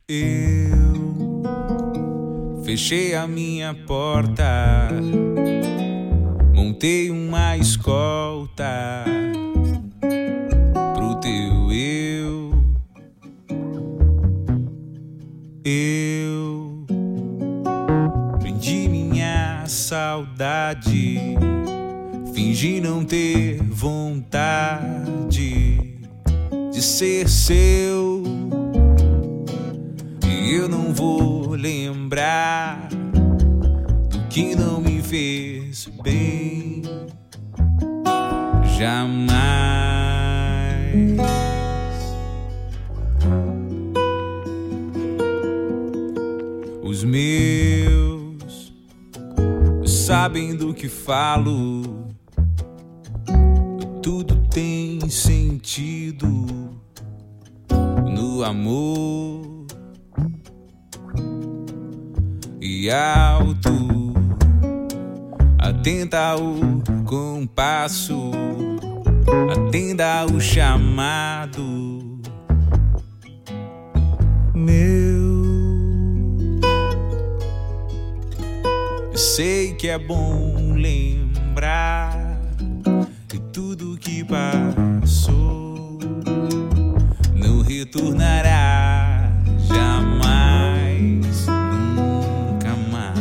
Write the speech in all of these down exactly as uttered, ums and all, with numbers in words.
Eu fechei a minha porta, montei uma escolta pro teu eu. Eu prendi minha saudade, fingi não ter vontade de ser seu. E eu não vou lembrar do que não me fez bem, jamais. Os meus sabem do que falo, tudo tem sentido no amor. E alto, atenta o compasso, atenda o chamado meu. Eu sei que é bom lembrar de tudo que passou, não retornará jamais, nunca mais.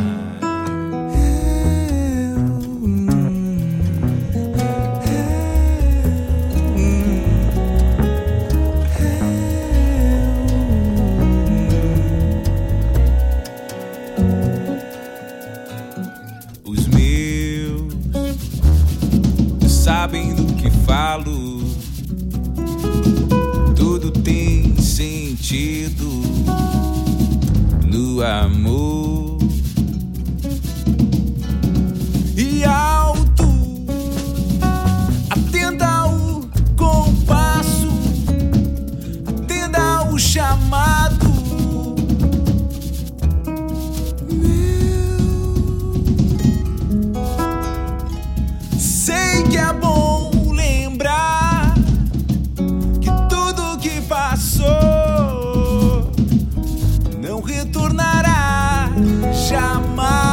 Os meus sabem do que falo, tudo tem sentido no amor. E alto, atenda o compasso, atenda o chamado meu. Sei que é bom lembrar que tudo que passou não retornará jamais.